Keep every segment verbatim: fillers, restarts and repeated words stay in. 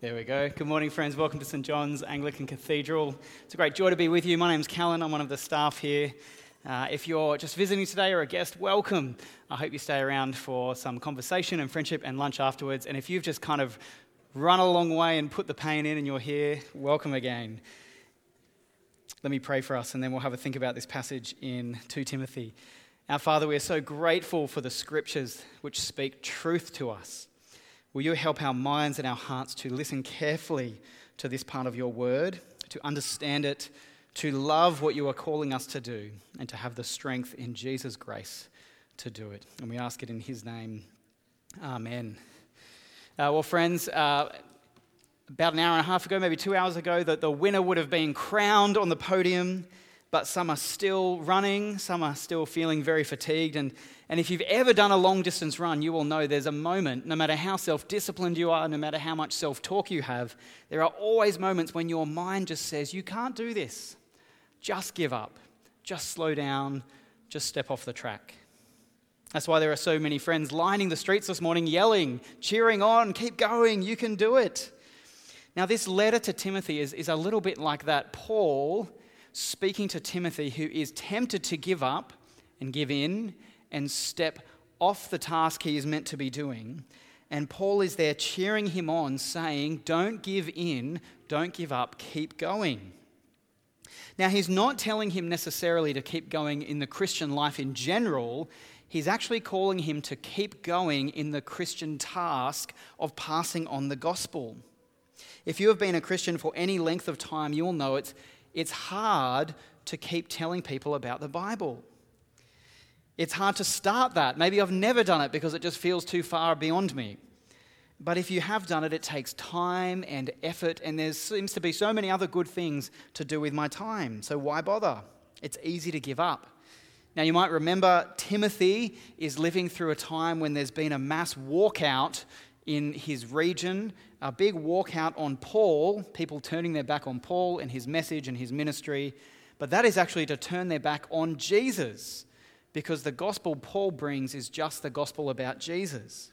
There we go. Good morning, friends. Welcome to St John's Anglican Cathedral. It's a great joy to be with you. My name's Callan. I'm one of the staff here. Uh, if you're just visiting today or a guest, welcome. I hope you stay around for some conversation and friendship and lunch afterwards. And if you've just kind of run a long way and put the pain in and you're here, welcome again. Let me pray for us and then we'll have a think about this passage in Second Timothy. Our Father, we are so grateful for the scriptures which speak truth to us. Will you help our minds and our hearts to listen carefully to this part of your word, to understand it, to love what you are calling us to do, and to have the strength in Jesus' grace to do it. And we ask it in his name. Amen. Uh, well, friends, uh, about an hour and a half ago, maybe two hours ago, that the winner would have been crowned on the podium, but some are still running, some are still feeling very fatigued. And, and if you've ever done a long-distance run, you will know there's a moment, no matter how self-disciplined you are, no matter how much self-talk you have, there are always moments when your mind just says, you can't do this. Just give up. Just slow down. Just step off the track. That's why there are so many friends lining the streets this morning, yelling, cheering on, keep going, you can do it. Now, this letter to Timothy is, is a little bit like that. Paul speaking to Timothy, who is tempted to give up and give in and step off the task he is meant to be doing. And Paul is there cheering him on, saying, don't give in, don't give up, keep going. Now, he's not telling him necessarily to keep going in the Christian life in general. He's actually calling him to keep going in the Christian task of passing on the gospel. If you have been a Christian for any length of time, you'll know it's It's hard to keep telling people about the Bible. It's hard to start that. Maybe I've never done it because it just feels too far beyond me. But if you have done it, it takes time and effort, and there seems to be so many other good things to do with my time. So why bother? It's easy to give up. Now, you might remember Timothy is living through a time when there's been a mass walkout in his region, a big walkout on Paul, people turning their back on Paul and his message and his ministry. But that is actually to turn their back on Jesus, because the gospel Paul brings is just the gospel about Jesus.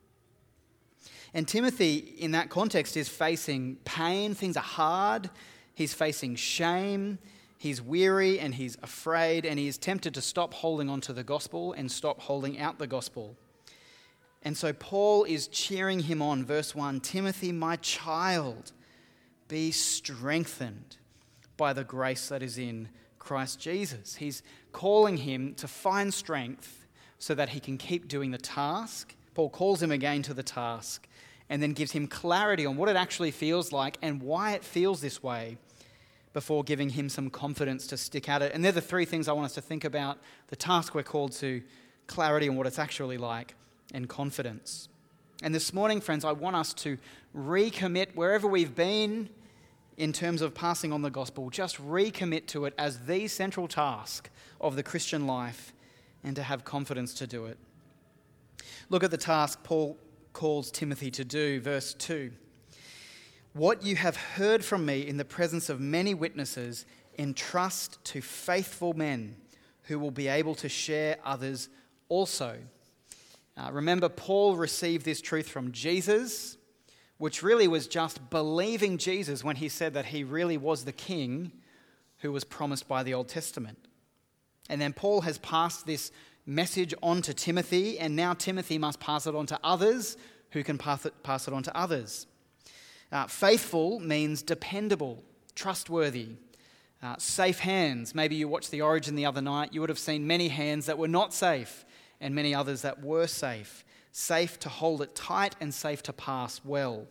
And Timothy, in that context, is facing pain. Things are hard. He's facing shame. He's weary and he's afraid, and he is tempted to stop holding on to the gospel and stop holding out the gospel. And so Paul is cheering him on. Verse one, Timothy, my child, be strengthened by the grace that is in Christ Jesus. He's calling him to find strength so that he can keep doing the task. Paul calls him again to the task and then gives him clarity on what it actually feels like and why it feels this way before giving him some confidence to stick at it. And they're the three things I want us to think about: the task we're called to, clarity on what it's actually like, and confidence. And this morning, friends, I want us to recommit wherever we've been in terms of passing on the gospel. Just recommit to it as the central task of the Christian life and to have confidence to do it. Look at the task Paul calls Timothy to do. Verse two. What you have heard from me in the presence of many witnesses, entrust to faithful men who will be able to share others also. Uh, remember, Paul received this truth from Jesus, which really was just believing Jesus when he said that he really was the king who was promised by the Old Testament. And then Paul has passed this message on to Timothy, and now Timothy must pass it on to others who can pass it, pass it on to others. Uh, faithful means dependable, trustworthy, uh, safe hands. Maybe you watched The Origin the other night. You would have seen many hands that were not safe, and many others that were safe. Safe to hold it tight and safe to pass well.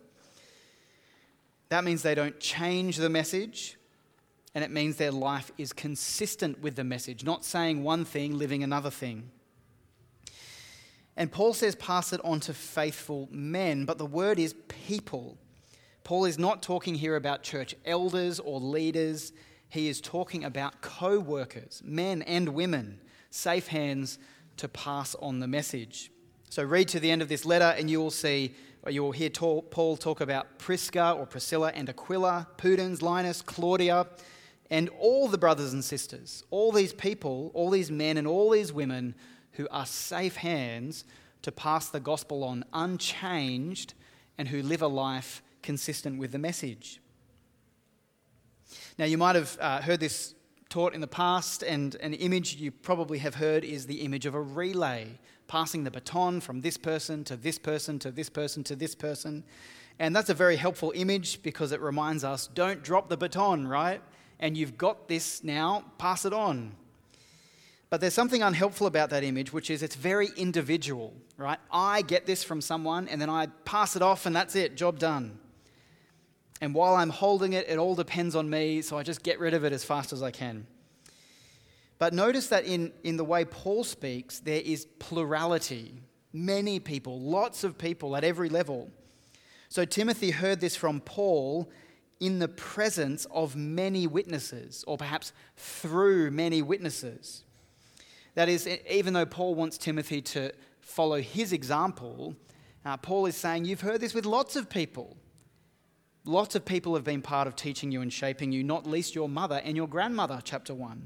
That means they don't change the message, and it means their life is consistent with the message, not saying one thing, living another thing. And Paul says pass it on to faithful men, but the word is people. Paul is not talking here about church elders or leaders. He is talking about co-workers, men and women, safe hands to pass on the message. So read to the end of this letter and you will see, or you will hear Paul talk about Prisca or Priscilla and Aquila, Pudens, Linus, Claudia, and all the brothers and sisters, all these people, all these men and all these women who are safe hands to pass the gospel on unchanged and who live a life consistent with the message. Now, you might have uh, heard this taught in the past, and an image you probably have heard is the image of a relay, passing the baton from this person to this person to this person to this person. And that's a very helpful image because it reminds us, don't drop the baton, right? And you've got this now, pass it on. But there's something unhelpful about that image, which is it's very individual, right? I get this from someone and then I pass it off and that's it, job done. And while I'm holding it, it all depends on me, so I just get rid of it as fast as I can. But notice that in, in the way Paul speaks, there is plurality. Many people, lots of people at every level. So Timothy heard this from Paul in the presence of many witnesses, or perhaps through many witnesses. That is, even though Paul wants Timothy to follow his example, uh, Paul is saying, you've heard this with lots of people. Lots of people have been part of teaching you and shaping you, not least your mother and your grandmother, chapter one.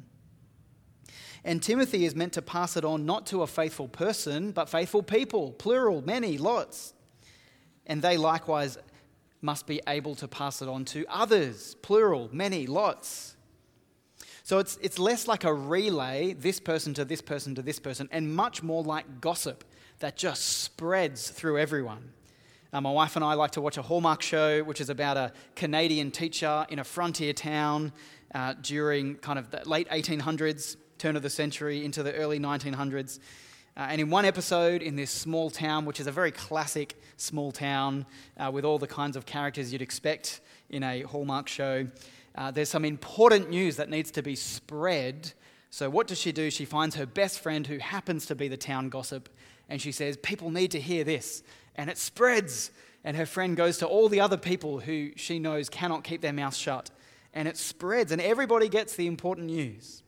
And Timothy is meant to pass it on not to a faithful person, but faithful people, plural, many, lots. And they likewise must be able to pass it on to others, plural, many, lots. So it's it's less like a relay, this person to this person to this person, and much more like gossip that just spreads through everyone. Uh, my wife and I like to watch a Hallmark show, which is about a Canadian teacher in a frontier town uh, during kind of the late eighteen hundreds, turn of the century into the early nineteen hundreds. Uh, and in one episode in this small town, which is a very classic small town uh, with all the kinds of characters you'd expect in a Hallmark show, uh, there's some important news that needs to be spread. So what does she do? She finds her best friend who happens to be the town gossip, and she says, people need to hear this. And it spreads. And her friend goes to all the other people who she knows cannot keep their mouths shut. And it spreads, and everybody gets the important news.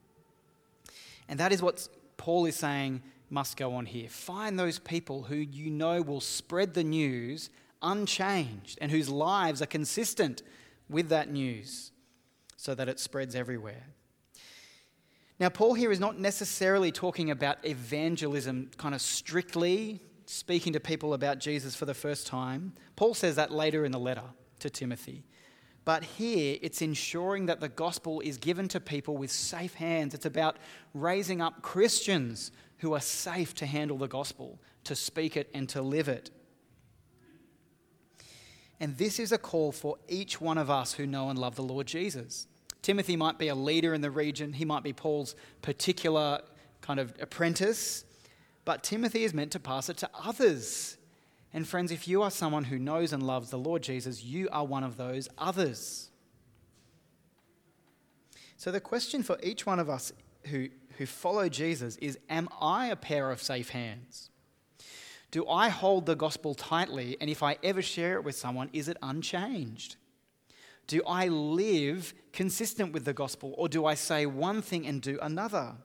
And that is what Paul is saying must go on here. Find those people who you know will spread the news unchanged and whose lives are consistent with that news so that it spreads everywhere. Now, Paul here is not necessarily talking about evangelism kind of strictly, speaking to people about Jesus for the first time. Paul says that later in the letter to Timothy. But here, it's ensuring that the gospel is given to people with safe hands. It's about raising up Christians who are safe to handle the gospel, to speak it and to live it. And this is a call for each one of us who know and love the Lord Jesus. Timothy might be a leader in the region. He might be Paul's particular kind of apprentice. But Timothy is meant to pass it to others. And friends, if you are someone who knows and loves the Lord Jesus, you are one of those others. So the question for each one of us who, who follow Jesus is, am I a pair of safe hands? Do I hold the gospel tightly, and if I ever share it with someone, is it unchanged? Do I live consistent with the gospel, or do I say one thing and do another?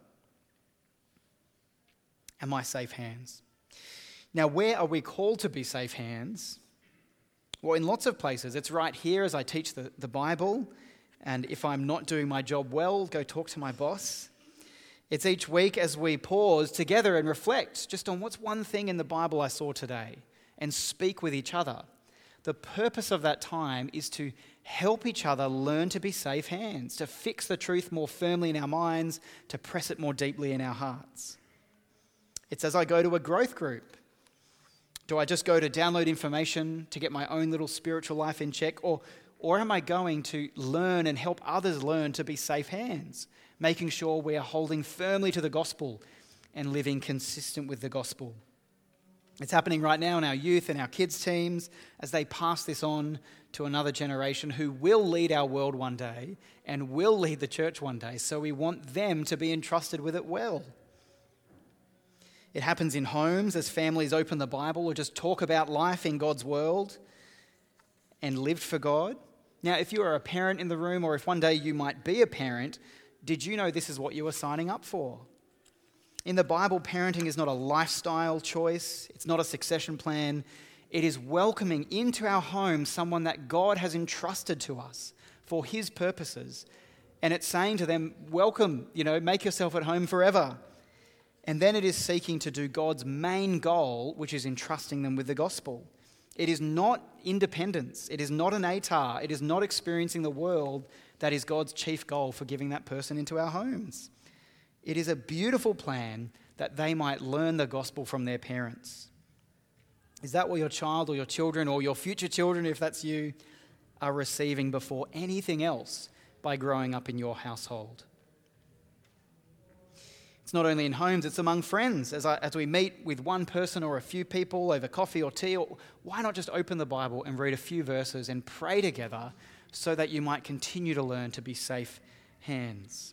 Am I safe hands? Now, where are we called to be safe hands? Well, in lots of places. It's right here as I teach the, the Bible, and if I'm not doing my job well, go talk to my boss. It's each week as we pause together and reflect just on what's one thing in the Bible I saw today and speak with each other. The purpose of that time is to help each other learn to be safe hands, to fix the truth more firmly in our minds, to press it more deeply in our hearts. It's as I go to a growth group. Do I just go to download information to get my own little spiritual life in check? Or, or am I going to learn and help others learn to be safe hands, making sure we are holding firmly to the gospel and living consistent with the gospel? It's happening right now in our youth and our kids' teams as they pass this on to another generation who will lead our world one day and will lead the church one day. So we want them to be entrusted with it well. It happens in homes as families open the Bible or just talk about life in God's world and lived for God. Now, if you are a parent in the room, or if one day you might be a parent, did you know this is what you are signing up for? In the Bible, parenting is not a lifestyle choice. It's not a succession plan. It is welcoming into our home someone that God has entrusted to us for his purposes. And it's saying to them, welcome, you know, make yourself at home forever. And then it is seeking to do God's main goal, which is entrusting them with the gospel. It is not independence. It is not an A T A R. It is not experiencing the world that is God's chief goal for giving that person into our homes. It is a beautiful plan that they might learn the gospel from their parents. Is that what your child or your children or your future children, if that's you, are receiving before anything else by growing up in your household? It's not only in homes, it's among friends. As, I, as we meet with one person or a few people over coffee or tea, or why not just open the Bible and read a few verses and pray together so that you might continue to learn to be safe hands?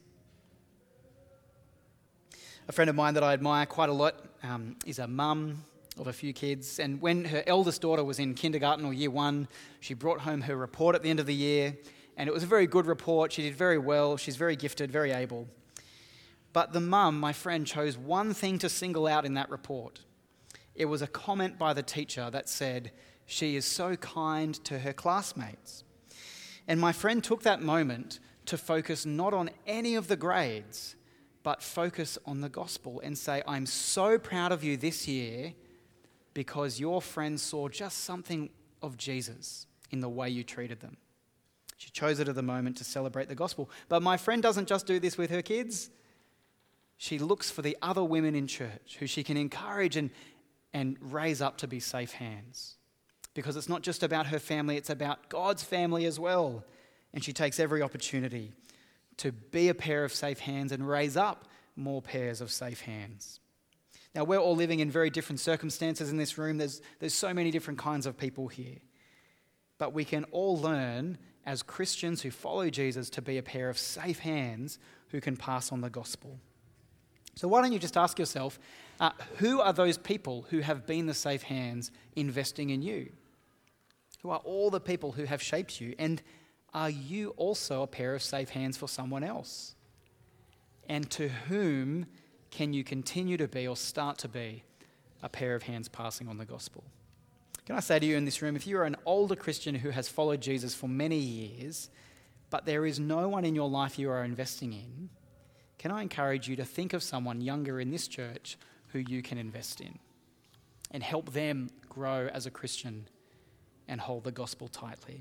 A friend of mine that I admire quite a lot um, is a mum of a few kids. And when her eldest daughter was in kindergarten or year one, she brought home her report at the end of the year. And it was a very good report. She did very well. She's very gifted, very able. But the mum, my friend, chose one thing to single out in that report. It was a comment by the teacher that said, "She is so kind to her classmates." And my friend took that moment to focus not on any of the grades, but focus on the gospel and say, "I'm so proud of you this year because your friends saw just something of Jesus in the way you treated them." She chose it at the moment to celebrate the gospel. But my friend doesn't just do this with her kids. She looks for the other women in church who she can encourage and, and raise up to be safe hands. Because it's not just about her family, it's about God's family as well. And she takes every opportunity to be a pair of safe hands and raise up more pairs of safe hands. Now, we're all living in very different circumstances in this room. There's, there's so many different kinds of people here. But we can all learn as Christians who follow Jesus to be a pair of safe hands who can pass on the gospel. So why don't you just ask yourself, uh, who are those people who have been the safe hands investing in you? Who are all the people who have shaped you? And are you also a pair of safe hands for someone else? And to whom can you continue to be or start to be a pair of hands passing on the gospel? Can I say to you in this room, if you're an older Christian who has followed Jesus for many years, but there is no one in your life you are investing in, can I encourage you to think of someone younger in this church who you can invest in and help them grow as a Christian and hold the gospel tightly?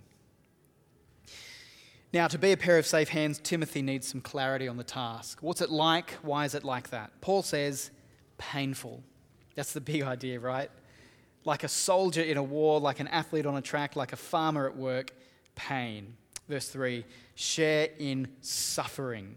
Now, to be a pair of safe hands, Timothy needs some clarity on the task. What's it like? Why is it like that? Paul says, painful. That's the big idea, right? Like a soldier in a war, like an athlete on a track, like a farmer at work, pain. Verse three, share in suffering.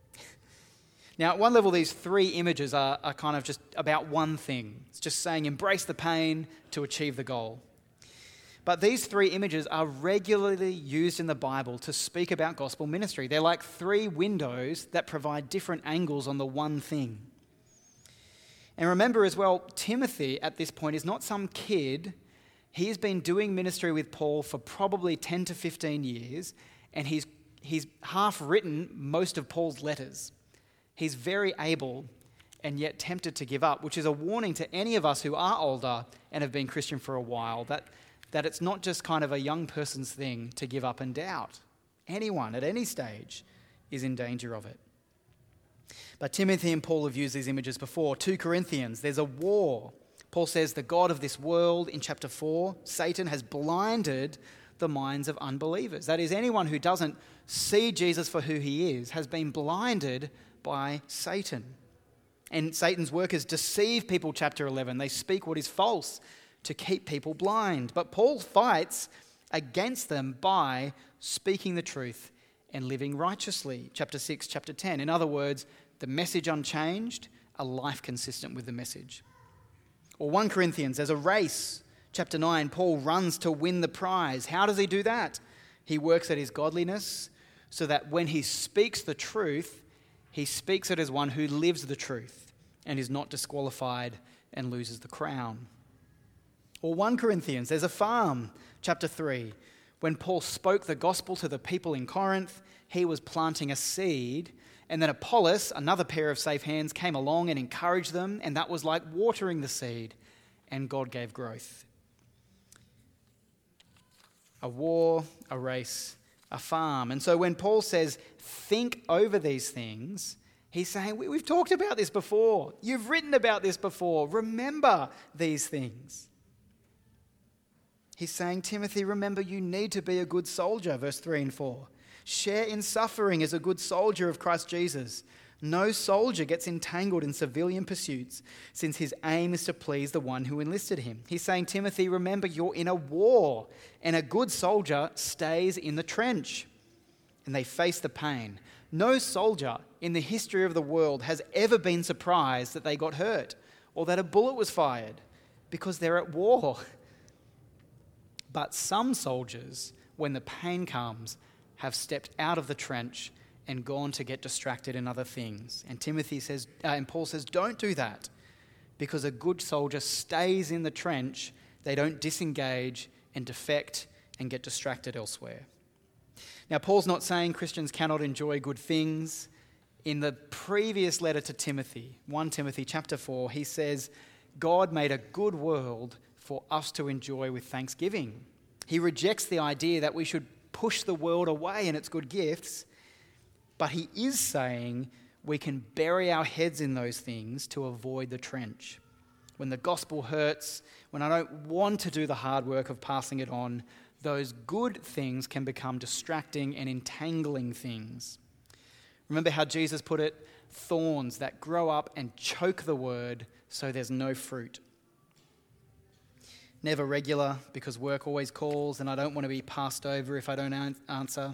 Now, at one level, these three images are, are kind of just about one thing. It's just saying embrace the pain to achieve the goal. But these three images are regularly used in the Bible to speak about gospel ministry. They're like three windows that provide different angles on the one thing. And remember as well, Timothy at this point is not some kid. He's been doing ministry with Paul for probably ten to fifteen years, and he's, he's half written most of Paul's letters. He's very able and yet tempted to give up, which is a warning to any of us who are older and have been Christian for a while, that, that it's not just kind of a young person's thing to give up and doubt. Anyone at any stage is in danger of it. But Timothy and Paul have used these images before. Second Corinthians, there's a war. Paul says the god of this world in chapter four, Satan, has blinded the minds of unbelievers. That is, anyone who doesn't see Jesus for who he is has been blinded by Satan. And Satan's workers deceive people, chapter eleven. They speak what is false to keep people blind. But Paul fights against them by speaking the truth and living righteously, chapter six, chapter ten. In other words, the message unchanged, a life consistent with the message. Or First Corinthians, there's a race. Chapter nine, Paul runs to win the prize. How does he do that? He works at his godliness so that when he speaks the truth, he speaks it as one who lives the truth and is not disqualified and loses the crown. Or First Corinthians, there's a farm, chapter three. When Paul spoke the gospel to the people in Corinth, he was planting a seed, and then Apollos, another pair of safe hands, came along and encouraged them, and that was like watering the seed, and God gave growth. A war, a race, a farm. And so when Paul says, think over these things, he's saying, we, we've talked about this before. You've written about this before. Remember these things. He's saying, Timothy, remember you need to be a good soldier, verse three and four. Share in suffering as a good soldier of Christ Jesus. No soldier gets entangled in civilian pursuits, since his aim is to please the one who enlisted him. He's saying, Timothy, remember you're in a war, and a good soldier stays in the trench, and they face the pain. No soldier in the history of the world has ever been surprised that they got hurt or that a bullet was fired, because they're at war. But some soldiers, when the pain comes, have stepped out of the trench and gone to get distracted in other things. And Timothy says, uh, and Paul says, don't do that, because a good soldier stays in the trench. They don't disengage and defect and get distracted elsewhere. Now, Paul's not saying Christians cannot enjoy good things. In the previous letter to Timothy, First Timothy chapter four, he says, God made a good world for us to enjoy with thanksgiving. He rejects the idea that we should push the world away and its good gifts, but he is saying we can bury our heads in those things to avoid the trench. When the gospel hurts, when I don't want to do the hard work of passing it on, those good things can become distracting and entangling things. Remember how Jesus put it? Thorns that grow up and choke the word so there's no fruit. Never regular, because work always calls and I don't want to be passed over if I don't an- answer.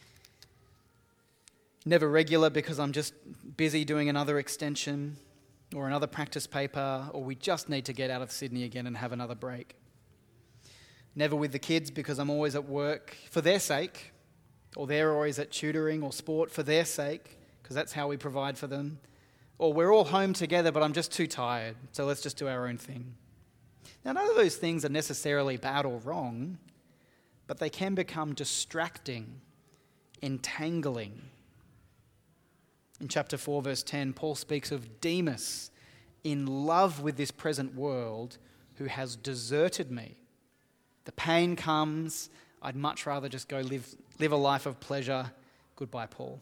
Never regular, because I'm just busy doing another extension or another practice paper, or we just need to get out of Sydney again and have another break. Never with the kids, because I'm always at work for their sake, or they're always at tutoring or sport for their sake, because that's how we provide for them. Or we're all home together, but I'm just too tired, so let's just do our own thing. Now, none of those things are necessarily bad or wrong, but they can become distracting, entangling. In chapter four, verse ten, Paul speaks of Demas, in love with this present world, who has deserted me. The pain comes, I'd much rather just go live, live a life of pleasure. Goodbye, Paul.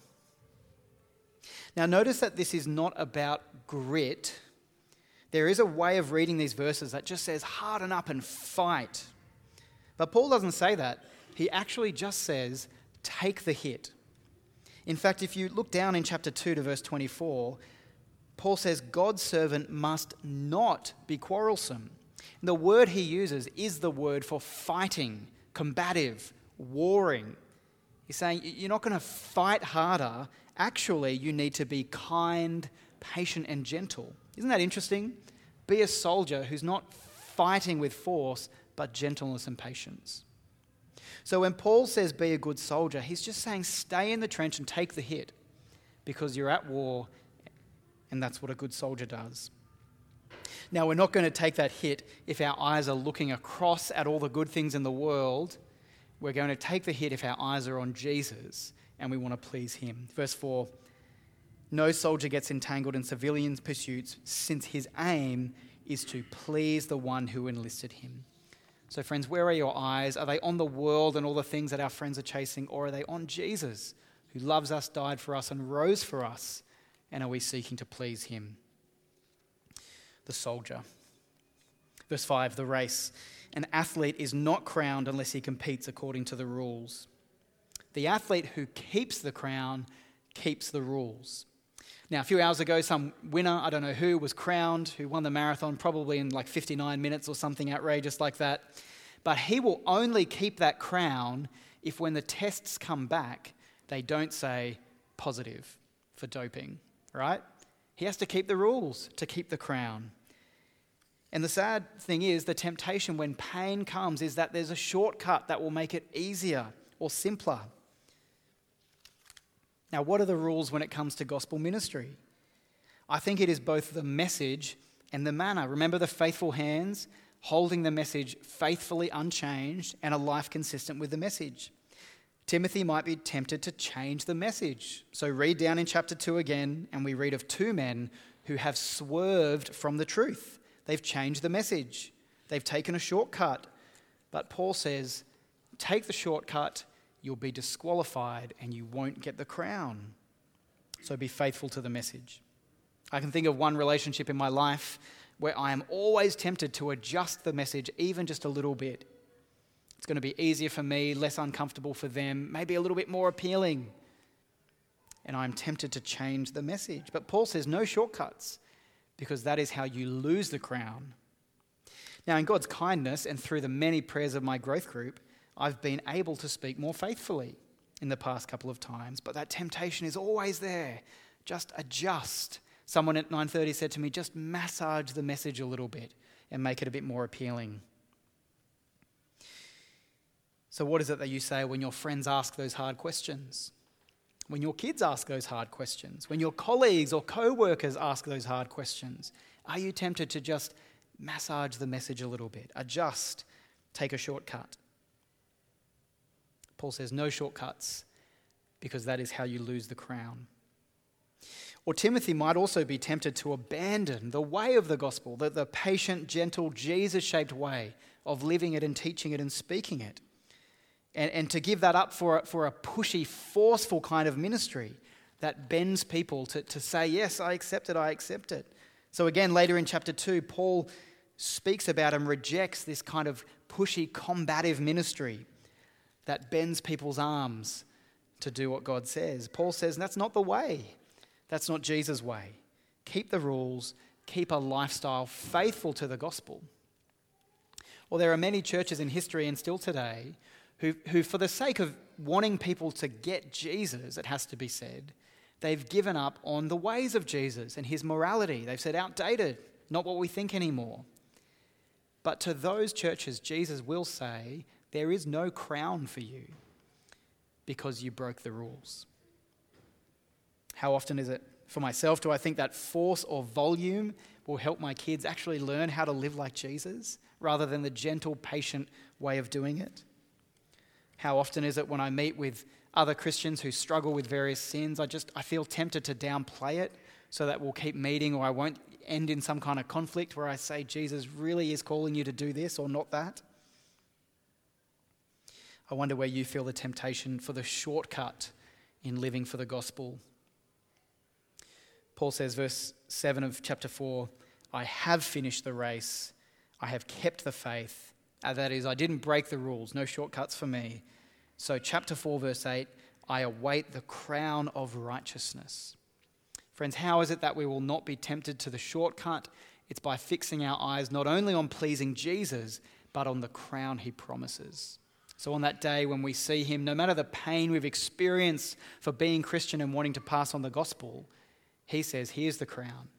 Now, notice that this is not about grit. There is a way of reading these verses that just says, harden up and fight. But Paul doesn't say that. He actually just says, take the hit. In fact, if you look down in chapter two to verse twenty-four, Paul says, God's servant must not be quarrelsome. And the word he uses is the word for fighting, combative, warring. He's saying, you're not going to fight harder. Actually, you need to be kind, patient, and gentle. Isn't that interesting? Be a soldier who's not fighting with force, but gentleness and patience. So when Paul says be a good soldier, he's just saying stay in the trench and take the hit, because you're at war, and that's what a good soldier does. Now, we're not going to take that hit if our eyes are looking across at all the good things in the world. We're going to take the hit if our eyes are on Jesus and we want to please him. Verse four, no soldier gets entangled in civilian pursuits, since his aim is to please the one who enlisted him. So friends, where are your eyes? Are they on the world and all the things that our friends are chasing, or are they on Jesus, who loves us, died for us, and rose for us? And are we seeking to please him? The soldier. Verse five, the race. An athlete is not crowned unless he competes according to the rules. The athlete who keeps the crown keeps the rules. Now, a few hours ago, some winner, I don't know who, was crowned, who won the marathon probably in like fifty-nine minutes or something outrageous like that. But he will only keep that crown if, when the tests come back, they don't say positive for doping, right? He has to keep the rules to keep the crown. And the sad thing is, the temptation when pain comes is that there's a shortcut that will make it easier or simpler. Now, what are the rules when it comes to gospel ministry? I think it is both the message and the manner. Remember the faithful hands holding the message faithfully unchanged and a life consistent with the message. Timothy might be tempted to change the message. So read down in chapter two again, and we read of two men who have swerved from the truth. They've changed the message. They've taken a shortcut. But Paul says, take the shortcut, you'll be disqualified and you won't get the crown. So be faithful to the message. I can think of one relationship in my life where I am always tempted to adjust the message even just a little bit. It's going to be easier for me, less uncomfortable for them, maybe a little bit more appealing. And I'm tempted to change the message. But Paul says no shortcuts, because that is how you lose the crown. Now, in God's kindness and through the many prayers of my growth group, I've been able to speak more faithfully in the past couple of times, but that temptation is always there. Just adjust. Someone at nine thirty said to me, just massage the message a little bit and make it a bit more appealing. So what is it that you say when your friends ask those hard questions? When your kids ask those hard questions? When your colleagues or co-workers ask those hard questions? Are you tempted to just massage the message a little bit? Adjust. Take a shortcut. Paul says no shortcuts, because that is how you lose the crown. Or Timothy might also be tempted to abandon the way of the gospel, the, the patient, gentle, Jesus-shaped way of living it and teaching it and speaking it. And, and to give that up for, for a pushy, forceful kind of ministry that bends people to, to say, yes, I accept it, I accept it. So again, later in chapter two, Paul speaks about and rejects this kind of pushy, combative ministry that bends people's arms to do what God says. Paul says that's not the way. That's not Jesus' way. Keep the rules, keep a lifestyle faithful to the gospel. Well, there are many churches in history and still today who, who for the sake of wanting people to get Jesus, it has to be said, they've given up on the ways of Jesus and his morality. They've said outdated, not what we think anymore. But to those churches, Jesus will say, there is no crown for you because you broke the rules. How often is it for myself do I think that force or volume will help my kids actually learn how to live like Jesus rather than the gentle, patient way of doing it? How often is it when I meet with other Christians who struggle with various sins, I just I feel tempted to downplay it so that we'll keep meeting, or I won't end in some kind of conflict where I say Jesus really is calling you to do this or not that? I wonder where you feel the temptation for the shortcut in living for the gospel. Paul says, verse seven of chapter four, I have finished the race, I have kept the faith. Uh, that is, I didn't break the rules, no shortcuts for me. So chapter four, verse eight, I await the crown of righteousness. Friends, how is it that we will not be tempted to the shortcut? It's by fixing our eyes not only on pleasing Jesus, but on the crown he promises. So on that day when we see him, no matter the pain we've experienced for being Christian and wanting to pass on the gospel, he says, here's the crown.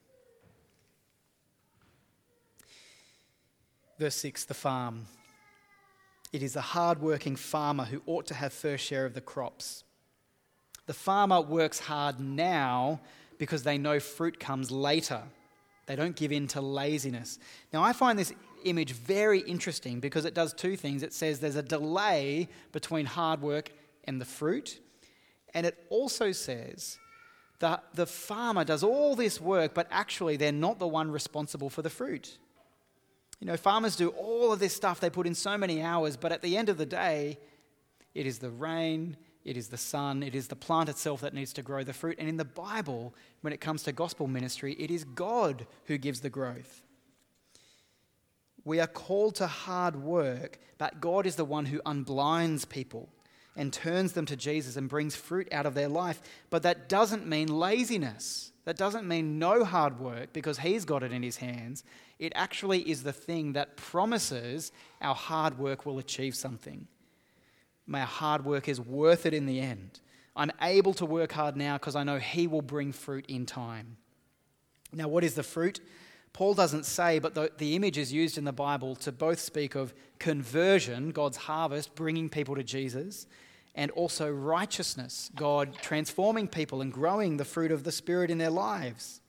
Verse six, the farm. It is the hard-working farmer who ought to have first share of the crops. The farmer works hard now because they know fruit comes later. They don't give in to laziness. Now, I find this image very interesting because it does two things. It says there's a delay between hard work and the fruit. And it also says that the farmer does all this work, but actually they're not the one responsible for the fruit. You know, farmers do all of this stuff. They put in so many hours, but at the end of the day, it is the rain, it is the sun, it is the plant itself that needs to grow the fruit. And in the Bible, when it comes to gospel ministry, it is God who gives the growth. We are called to hard work, but God is the one who unblinds people and turns them to Jesus and brings fruit out of their life. But that doesn't mean laziness. That doesn't mean no hard work because he's got it in his hands. It actually is the thing that promises our hard work will achieve something. My hard work is worth it in the end. I'm able to work hard now because I know he will bring fruit in time. Now, what is the fruit? Paul doesn't say, but the, the image is used in the Bible to both speak of conversion, God's harvest, bringing people to Jesus, and also righteousness, God transforming people and growing the fruit of the Spirit in their lives.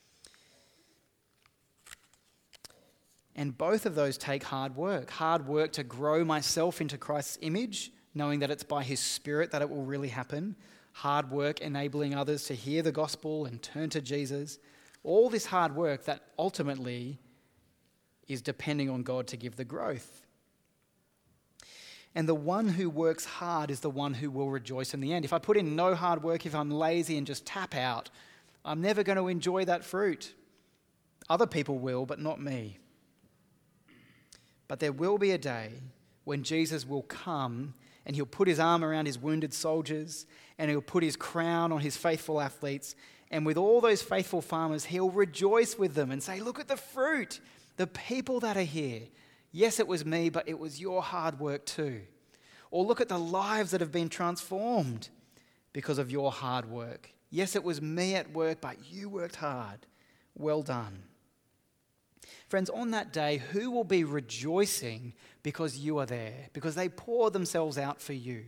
And both of those take hard work. Hard work to grow myself into Christ's image, knowing that it's by his Spirit that it will really happen. Hard work enabling others to hear the gospel and turn to Jesus. All this hard work that ultimately is depending on God to give the growth. And the one who works hard is the one who will rejoice in the end. If I put in no hard work, if I'm lazy and just tap out, I'm never going to enjoy that fruit. Other people will, but not me. But there will be a day when Jesus will come and he'll put his arm around his wounded soldiers and he'll put his crown on his faithful athletes. And with all those faithful farmers, he'll rejoice with them and say, look at the fruit, the people that are here. Yes, it was me, but it was your hard work too. Or look at the lives that have been transformed because of your hard work. Yes, it was me at work, but you worked hard. Well done. Friends, on that day, who will be rejoicing because you are there, because they poured themselves out for you?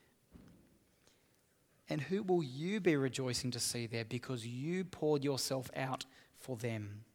And who will you be rejoicing to see there because you poured yourself out for them?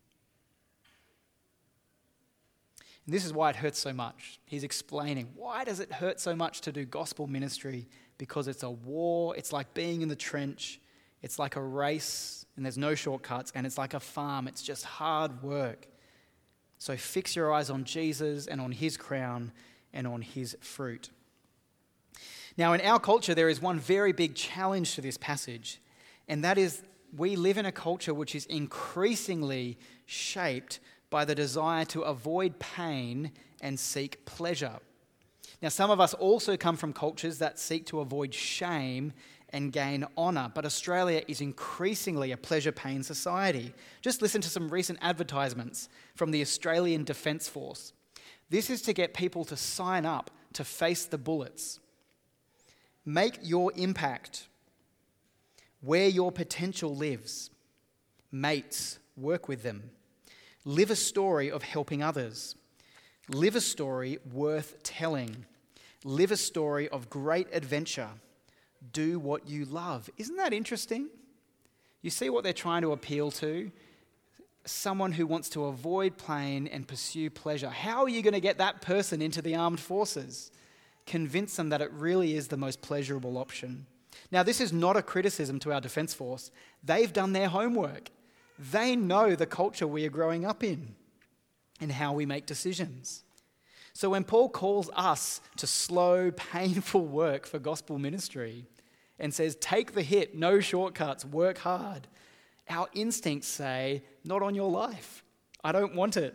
And this is why it hurts so much. He's explaining, why does it hurt so much to do gospel ministry? Because it's a war, it's like being in the trench, it's like a race, and there's no shortcuts, and it's like a farm, it's just hard work. So fix your eyes on Jesus and on his crown and on his fruit. Now, in our culture, there is one very big challenge to this passage, and that is we live in a culture which is increasingly shaped by the desire to avoid pain and seek pleasure. Now, some of us also come from cultures that seek to avoid shame and gain honour, but Australia is increasingly a pleasure-pain society. Just listen to some recent advertisements from the Australian Defence Force. This is to get people to sign up to face the bullets. Make your impact where your potential lives. Mates, work with them. Live a story of helping others. Live a story worth telling. Live a story of great adventure. Do what you love. Isn't that interesting? You see what they're trying to appeal to? Someone who wants to avoid pain and pursue pleasure. How are you going to get that person into the armed forces? Convince them that it really is the most pleasurable option. Now, this is not a criticism to our Defence Force. They've done their homework. They know the culture we are growing up in and how we make decisions. So when Paul calls us to slow, painful work for gospel ministry and says, take the hit, no shortcuts, work hard, our instincts say, not on your life. I don't want it.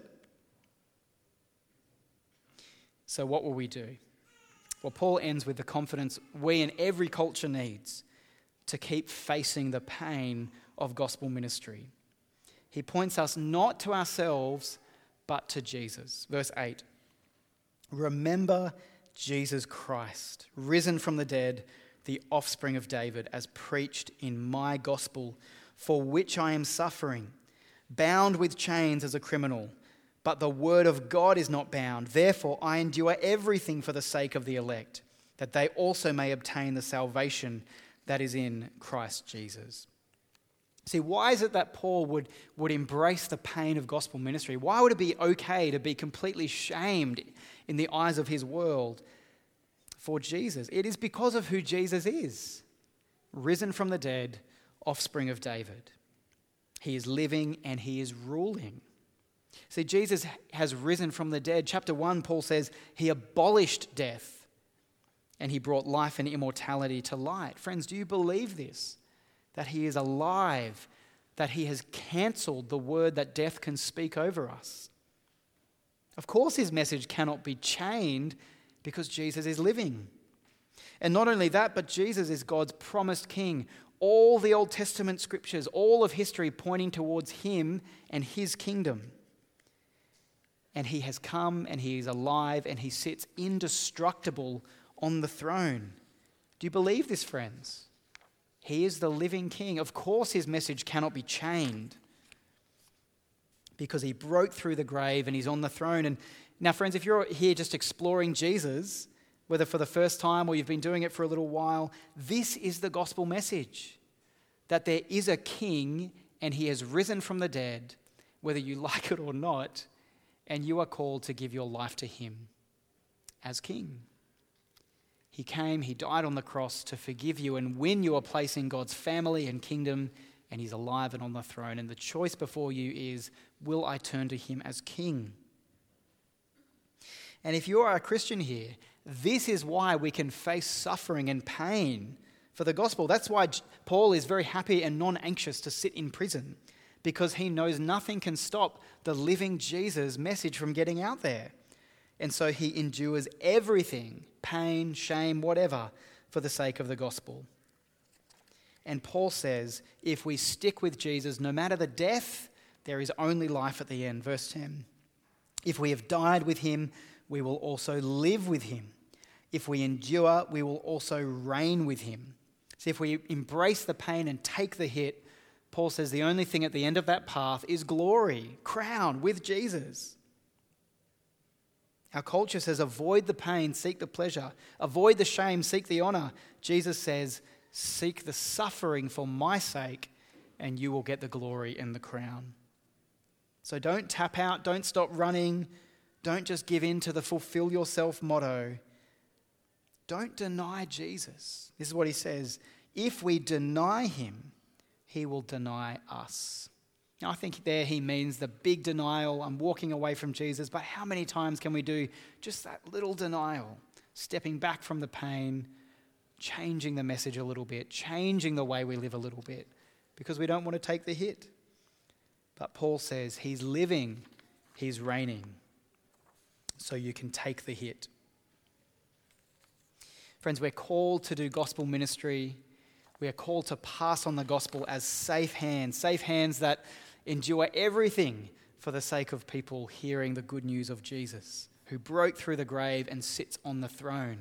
So what will we do? Well, Paul ends with the confidence we in every culture needs to keep facing the pain of gospel ministry. He points us not to ourselves, but to Jesus. Verse eight. Remember Jesus Christ, risen from the dead, the offspring of David, as preached in my gospel, for which I am suffering, bound with chains as a criminal. But the word of God is not bound. Therefore, I endure everything for the sake of the elect, that they also may obtain the salvation that is in Christ Jesus. See, why is it that Paul would, would embrace the pain of gospel ministry? Why would it be okay to be completely shamed in the eyes of his world for Jesus? It is because of who Jesus is. Risen from the dead, offspring of David. He is living and he is ruling. See, Jesus has risen from the dead. Chapter one, Paul says, he abolished death and he brought life and immortality to light. Friends, do you believe this? That he is alive, that he has cancelled the word that death can speak over us. Of course his message cannot be chained because Jesus is living. And not only that, but Jesus is God's promised king. All the Old Testament scriptures, all of history pointing towards him and his kingdom. And he has come and he is alive and he sits indestructible on the throne. Do you believe this, friends? He is the living king. Of course his message cannot be chained because he broke through the grave and he's on the throne. And now, friends, if you're here just exploring Jesus, whether for the first time or you've been doing it for a little while, this is the gospel message, that there is a king and he has risen from the dead, whether you like it or not, and you are called to give your life to him as king. He came, he died on the cross to forgive you and win your place in God's family and kingdom, and he's alive and on the throne. And the choice before you is, will I turn to him as king? And if you are a Christian here, this is why we can face suffering and pain for the gospel. That's why Paul is very happy and non-anxious to sit in prison, because he knows nothing can stop the living Jesus message from getting out there. And so he endures everything, pain, shame, whatever, for the sake of the gospel. And Paul says, if we stick with Jesus, no matter the death, there is only life at the end. Verse ten. If we have died with him, we will also live with him. If we endure, we will also reign with him. So if we embrace the pain and take the hit, Paul says the only thing at the end of that path is glory, crown with Jesus. Our culture says, avoid the pain, seek the pleasure. Avoid the shame, seek the honor. Jesus says, seek the suffering for my sake, and you will get the glory and the crown. So don't tap out, don't stop running, don't just give in to the fulfill yourself motto. Don't deny Jesus. This is what he says. If we deny him, he will deny us. Now, I think there he means the big denial, I'm walking away from Jesus, but how many times can we do just that little denial, stepping back from the pain, changing the message a little bit, changing the way we live a little bit, because we don't want to take the hit. But Paul says he's living, he's reigning, so you can take the hit. Friends, we're called to do gospel ministry. We are called to pass on the gospel as safe hands, safe hands that endure everything for the sake of people hearing the good news of Jesus, who broke through the grave and sits on the throne.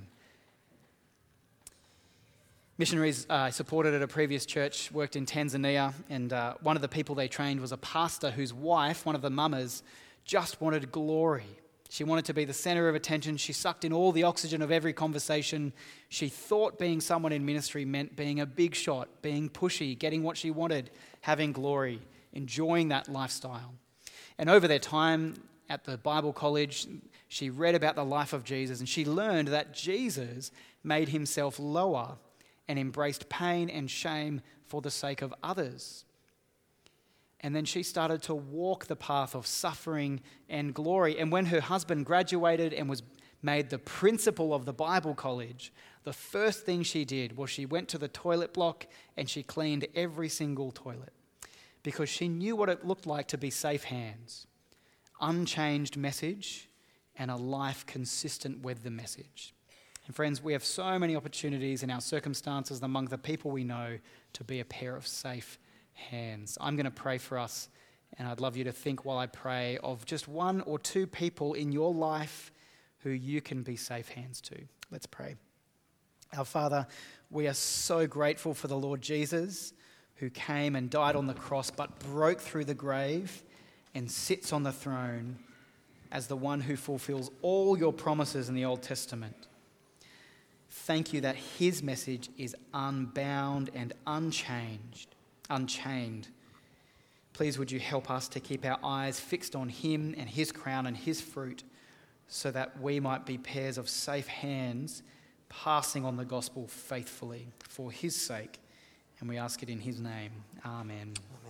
Missionaries I uh, supported at a previous church worked in Tanzania, and uh, one of the people they trained was a pastor whose wife, one of the mamas, just wanted glory. She wanted to be the center of attention. She sucked in all the oxygen of every conversation. She thought being someone in ministry meant being a big shot, being pushy, getting what she wanted, having glory, enjoying that lifestyle. And over their time at the Bible college, she read about the life of Jesus, and she learned that Jesus made himself lower and embraced pain and shame for the sake of others. And then she started to walk the path of suffering and glory. And when her husband graduated and was made the principal of the Bible college, the first thing she did was she went to the toilet block and she cleaned every single toilet, because she knew what it looked like to be safe hands, unchanged message, and a life consistent with the message. And friends, we have so many opportunities in our circumstances among the people we know to be a pair of safe hands. I'm going to pray for us, and I'd love you to think while I pray of just one or two people in your life who you can be safe hands to. Let's pray. Our Father, we are so grateful for the Lord Jesus, who came and died on the cross but broke through the grave and sits on the throne as the one who fulfills all your promises in the Old Testament. Thank you that his message is unbound and unchanged. Unchained. Please would you help us to keep our eyes fixed on him and his crown and his fruit, so that we might be pairs of safe hands passing on the gospel faithfully for his sake. And we ask it in his name. Amen.